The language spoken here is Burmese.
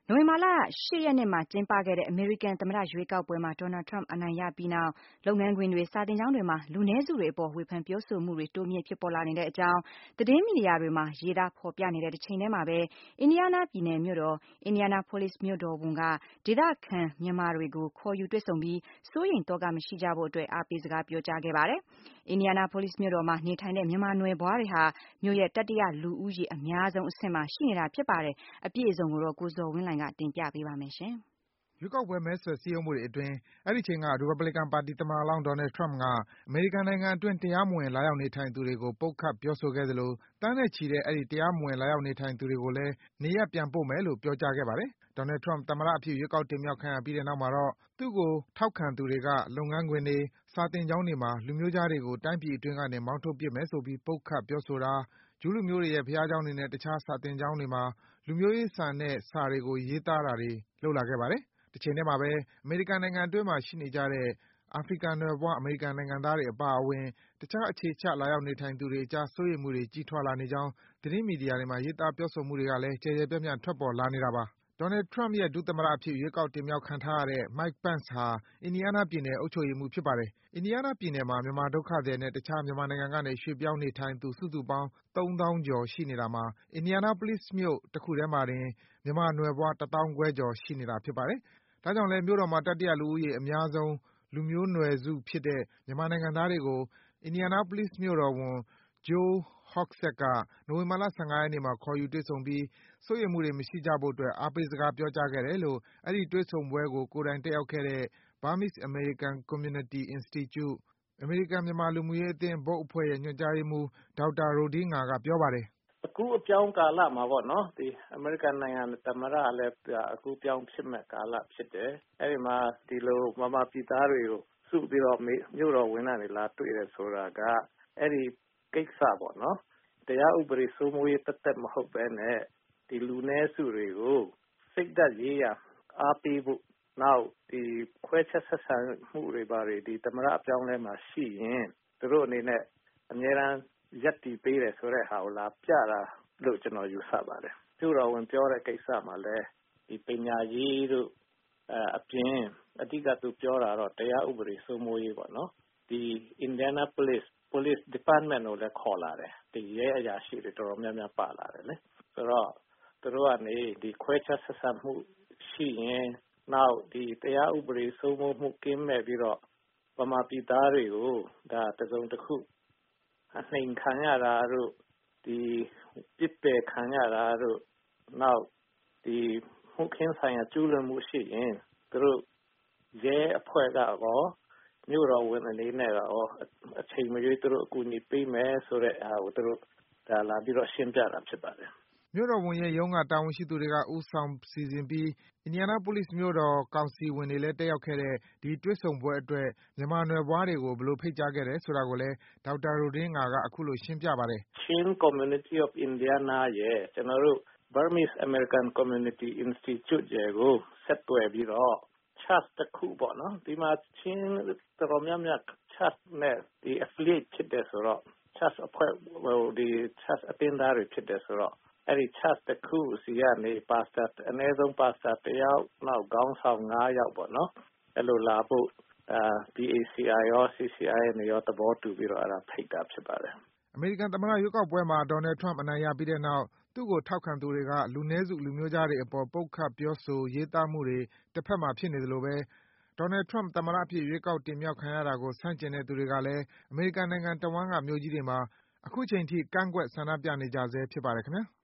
နိုဝင်ဘာလ ၈ ရက်နေ့မှာကျင်းပခဲ့တဲ့ အမေရိကန်သမ္မတရွေးကောက်ပွဲမှာ Donald Trump အနိုင်ရပြီးနောက် လုပ်ငန်းခွင်တွေ၊ စာသင်ကျောင်းတွေမှာ လူနည်းစုတွေအပေါ် ဝေဖန်ပြောဆိုမှုတွေ တိုးမြင့်ဖြစ်ပေါ်လာနေတဲ့အကြောင်း သတင်းမီဒီယာတွေမှာ ရေးသားဖော်ပြနေတဲ့တချိန်တည်းမှာပဲ Indiana ပြည်နယ်မြို့တော် Indianapolis မြို့တော်ဝန်က ဒေသခံမြန်မာတွေကို ခေါ်ယူတွေ့ဆုံပြီး စိုးရိမ်သောကမရှိကြဖို့အတွက် အားပေးစကားပြောကြားခဲ့ပါတယ်။ Indianapolis မြို့တော်မှာနေထိုင်တဲ့ မြန်မာနွယ်ဖွားတွေဟာ မြို့ရဲ့တတိယလူဦးရေအများဆုံးအဆင့်မှာရှိနေတာဖြစ်ပါတယ်။ အပြည့်အစုံကိုတော့ ကိုဇော်ဝင်းလှိုင်က တင်ပြပေးပါမယ်။ရွေးကောက်ပွဲ မဲဆွယ်စည်းရုံးမှုတွေအတွင်း အဲဒီအချိန်က ရီပတ်ဘလီကန်ပါတီသမ္မတလောင်း Donald Trump က အမေရိကန်နိုင်ငံအတွင်း တရားမဝင် လာရောက်နေထိုင်သူတွေကို ပုတ်ခတ်ပြောဆိုခဲ့သလို သန်းနဲ့ချီတဲ့ အဲဒီ တရားမဝင် လာရောက်နေထိုင်သူတွေကိုလည်း နေရပ်ပြန်ပို့မယ်လို့ ပြောကြားခဲ့ပါတယ်။ Donald Trump သမ္မတအဖြစ် ရွေးကောက်တင်မြှောက်ခံရပြီးတဲ့နောက်မှာတော့ သူ့ကို ထောက်ခံသူတွေက လုပ်ငန်းခွင်တွေ၊ စာသင်ကျောင်းတွေမှာ လူမျိုးခြားတွေကို တိုင်းပြည်အတွင်းကနေ မောင်းထုတ်ပစ်မယ်ဆိုပြီး ပုတ်ခတ်ပြောဆိုတာ၊ ဂျူးလူမျိုးတွေရဲ့ ဘုရားကျောင်းတွေနဲ့ တခြား စာသင်ကျောင်းတွေမှာ လူမျိုးရေးဆန်တဲ့ စာတွေကို ရေးသားတာတွေ လုပ်လာခဲ့ပါတယ်။ တချိန်တည်းမှာပဲ အမေရိကန်နိုင်ငံအတွင်းမှာ ရှိနေကြတဲ့ အာဖရိကန်နွယ်ဖွား အမေရိကန်နိုင်ငံသားတွေအပါအဝင် တခြား အခြေချ လာရောက်နေထိုင်သူတွေအကြား စိုးရိမ်မှုတွေ ကြီးထွားလာနေကြောင်း သတင်းမီဒီယာတွေမှာ ရေးသားပြောဆိုမှုတွေကလည်း ကျယ်ကျယ်ပြန့်ပြန့် ထွက်ပေါ်လာနေတာပါ။ Donald Trump ရဲ့ ဒုသမ္မတအဖြစ် ရွေးကောက်တင်မြှောက်ခံထားရတဲ့ Mike Pence ဟာ Indiana ပြည်နယ် အုပ်ချုပ်ရေးမှူးဖြစ်ပါတယ်။ Indiana ပြည်နယ်မှာ မြန်မာဒုက္ခသည်နဲ့ တခြား မြန်မာနိုင်ငံကနေ ရွှေ့ပြောင်းနေထိုင်သူ စုစုပေါင်း ၃၀,၀၀၀ ကျော် ရှိနေတာမှာ Indianapolis မြို့တခုထဲမှာတင် မြန်မာနွယ်ဖွား ၁၅,၀၀၀ ကျော် ရှိနေတာဖြစ်ပါတယ်။ ဒါကြောင့်လည်း မြို့တော်မှာ တတိယလူဦးရေအများဆုံး လူမျိုးနွယ်စုဖြစ်တဲ့ မြန်မာနိုင်ငံသားတွေကို Indianapolis မြို့တော်ဝန် Joe Hogsett က နိုဝင်ဘာလ ၁၅ ရက်နေ့မှာ ခေါ်ယူတွေ့ဆုံပြီး စိုးရိမ်မှုတွေ မရှိကြဖို့အတွက် အားပေးစကား ပြောကြားခဲ့တယ်လို့ အဲဒီ တွေ့ဆုံပွဲကို ကိုယ်တိုင်တက်ရောက်ခဲ့တဲ့ Burmese American Community Institute အမေရိကန်-မြန်မာ လူမှုရေးအသင်း Board အဖွဲ့ရဲ့ ညွန်ကြားရေးမှူး ဒေါက်တာ Ro Dinga က ပြောပါတယ်။ “အခုအပြောင်းကာလမှာပေါ့နော် အမေရိကန်နိုင်ငံသမ္မတကလည်း အကူးအပြောင်းဖြစ်မယ့်ကာလဖြစ်တယ်။ အဲဒီမှာ ဒီလိုဗမာပြည်သားတွေကို စုပြီးတော့ မြို့တော်ဝန်ကနေလာတွေ့တယ်ဆိုတာက အဲဒီကိစ္စပေါ့နော် တရားဥပဒေစိုးမိုးရေးသက်သက်မဟုတ်ပဲနဲ့ ဒီလူနည်းစုတွေကို စိတ်ဓါတ်ရေးရာအားပေးဖို့ နောက်ခွဲခြားဆက်ဆံမှုတွေဘာတွေ ဒီသမ္မတအပြောင်းအလဲမှာရှိရင် သူတို့အနေနဲ့ အမြဲတမ်းရပ်တည်ပေးတယ်ဆိုတဲ့ဟာကို လာပြတာလို့ ကျနော်ယူဆပါတယ်။ မြို့တော်ဝန်ပြောတဲ့ကိစ္စမှာလည်း ဒီပညာရေးတို့အပြင် အဓိကသူပြောတာကတော့ တရားဥပဒေစိုးမိုးရေးပေါ့နော်။ ဒီ Indianapolis Police Department ကိုလည်းခေါ်လာတယ်။ ရဲအရာရှိတွေတော်တော်များများပါလာတယ်လေ။ ဆိုတော့ သူတို့ကနေ ဒီခွဲခြားဆက်ဆံမှုရှိရင် နောက်ဒီတရားဥပဒေစိုးမိုးမှုကင်းမဲ့ပြီးတော့ ဗမာပြည်သားတွေကို တစုံတခု အနှိမ်ခံရတာတို့ ပစ်ပယ်ခံရတာတို့ နောက်မှုခင်းဆိုင်ရာကျူးလွန်မှုရှိရင် သူတို့ရဲအဖွဲ့ကရော မြို့တော်ဝန်အနေနဲ့ရော အချိန်မရွေးသူတို့အကူအညီပေးမယ်ဆိုတဲ့ဟာကို သူတို့လာပြီးတော့ရှင်းပြတာဖြစ်ပါတယ်။ ” မြို့တော်ဝန်ရဲ့ရုံးက တာဝန်ရှိသူတွေက ဦးဆောင်စီစဉ်ပြီး Indianapolis မြို့တော်ကောင်စီဝင်တွေလည်း တက်ရောက်ခဲ့တဲ့ ဒီ တွေ့ဆုံပွဲအတွက် မြန်မာနွယ်ဖွားတွေကို ဘယ်လို ဖိတ်ကြားခဲ့တယ်ဆိုတာကိုလည်း ဒေါက်တာ Ro Dinga က အခုလို ရှင်းပြပါတယ်။ “Chin Community of Indiana ရယ် ကျနော်တို့ Burmese American Community Institute ရယ်ကို ဆက်သွယ်ပြီးတော့ Church တခုပေါ့နော် ဒီမှာ ချင်းတော်တော်များများ Church နဲ့ affiliate ဖြစ်တယ်ဆိုတော့ Church အဖွဲ့ Church အသင်းသားတွေဖြစ်တယ်ဆိုတော့ အဲဒီ Church တခုဆီကနေ အနည်းဆုံး Pastor တယောက် နောက်ခေါင်းဆောင် ၅ ယောက်ပေါ့နော် အဲလိုလာဖို့ BACI ရော CCI နဲ့ရော သဘောတူပြီးတော့ ဖိတ်တာဖြစ်ပါတယ်။ ” အမေရိကန်သမ္မတရွေးကောက်ပွဲမှာ Donald Trump အနိုင်ရပြီးတဲ့နောက် သူ့ကို ထောက်ခံသူတွေက လူနည်းစု လူမျိုးခြားတွေအပေါ် ပုတ်ခတ် ပြောဆို ရေးသားမှုတွေ တဖက်မှာဖြစ်နေသလိုပဲ Donald Trump သမ္မတအဖြစ် ရွေးကောက်တင်မြှောက်ခံရတာကို ဆန့်ကျင်တဲ့သူတွေကလည်း အမေရိကန်နိုင်ငံတဝှမ်းက မြို့ကြီးတွေမှာ အခုချိန်ထိ ကန့်ကွက် ဆန္ဒပြနေကြဆဲဖြစ်ပါတယ် ခင်ဗျား။